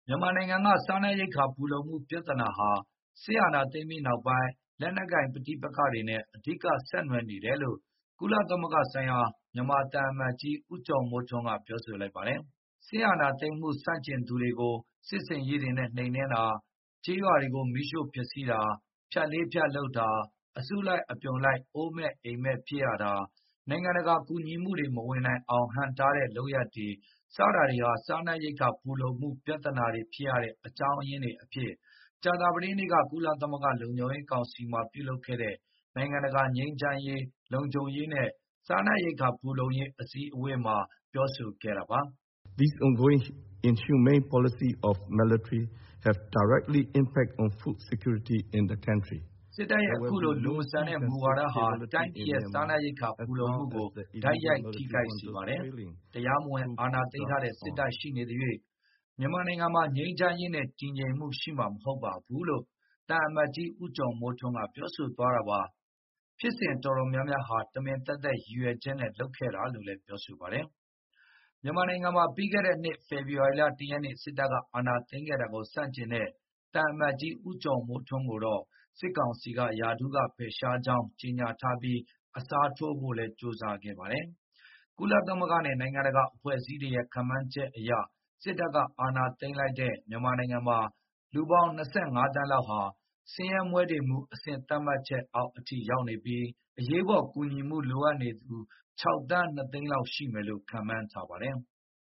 မြန်မာနိုင်ငံက စားနပ်ရိက္ခာဖူလုံမှုပြဿနာဟာစစ်အာဏာသိမ်းပြီးနောက်ပိုင်းလက်နက်ကိုင်ပဋိပက္ခတွေနဲ့အဓိကဆက်နွယ်နေတယ်လို့ကုလသမဂ္ဂဆိုင်ရာမြန်မာသံအမတ်ကြီးဦးကျော်မိုးထွန်းကပြောဆိုလိုက်ပါတယ်။စစ်အာဏာသိမ်းမှုဆန့်ကျင်သူတွေကိုစစ်ဆင်ရေးတွေနဲ့နှိမ်နင်းတာ၊ကျေးရွာတွေကိုမီးရှို့ဖျက်ဆီးတာ၊ဖြတ်လေးဖြတ်လုပ်တာ၊အစုလိုက်အပြုံလိုက်အိုးမဲ့အိမ်မဲ့ဖြစ်ရတာ၊နိုင်ငံတကာကူညီမှုတွေမဝင်နိုင်အောင်ဟန့်တားတဲ့လုပ်ရပ်တွေစတာတွေဟာစားနပ်ရိက္ခာဖူလုံမှုပြဿနာတွေဖြစ်ရတဲ့အကြောင်းရင်းတွေအဖြစ်ကြာသပတေးနေ့ကကုလသမဂ္ဂလုံခြုံရေးကောင်စီမှာပြုလုပ်ခဲ့တဲ့နိုင်ငံတကာငြိမ်းချမ်းရေး၊လုံခြုံရေးနဲ့စားနပ်ရိက္ခာဖူလုံရေးအစည်းအဝေးမှာပြောဆိုခဲ့တာပါ။ This ongoing inhumane policy of military have directly impact on food security in the country. စစ်တပ်ရဲ့အခုလိုလူမဆန်တဲ့မူဝါဒဟာတိုင်းပြည်ရဲ့စားနပ်ရိက္ခာဖူလုံမှုကိုတိုက်ရိုက်ထိခိုက်စေပါတယ်။တရားမဝင်အာဏာသိမ်းထားတဲ့စစ်တပ်ရှိနေသရွေ့မြန်မာနိုင်ငံမှာငြိမ်းချမ်းရေးနဲ့တည်ငြိမ်မှုရှိမှာမဟုတ်ပါဘူးလို့သံအမတ်ကြီးဦးကျော်မိုးထွန်းကပြောဆိုသွားတာပါ။ဖြစ်စဉ်တော်တော်များများဟာတမင်သက်သက်ရည်ရွယ်ချက်နဲ့လုပ်ခဲ့တာလို့လည်းပြောဆိုပါတယ်။မြန်မာနိုင်ငံမှာပြီးခဲ့တဲ့နှစ်ဖေဖေါ်ဝါရီလ၁ ရက်နေ့စစ်တပ်ကအာဏာသိမ်းခဲ့တာကိုဆန့်ကျင်တဲ့သံအမတ်ကြီးဦးကျော်မိုးထွန်းကိုတော့စစ်ကောင်စီကရာထူးကဖယ်ရှားကြောင်းကြေညာထားပြီးအစားထိုးဖို့လည်းကြိုးစားခဲ့ပါတယ်။ကုလသမဂ္ဂနဲ့နိုင်ငံတကာအဖွဲ့အစည်းတွေရဲ့ခန့်မှန်းချက်အရစစ်တပ်ကအာဏာသိမ်းလိုက်တဲ့မြန်မာနိုင်ငံမှာလူပေါင်း25 သန်းလောက်ဟာဆင်းရဲမွဲတေမှုအဆင့်သတ်မှတ်ချက်အောက်အထိရောက်နေပြီးအရေးပေါ်ကူညီမှုလိုအပ်နေသူ6 သန်း 2 သိန်းလောက်ရှိမယ်လို့ခန့်မှန်းထားပါတယ်။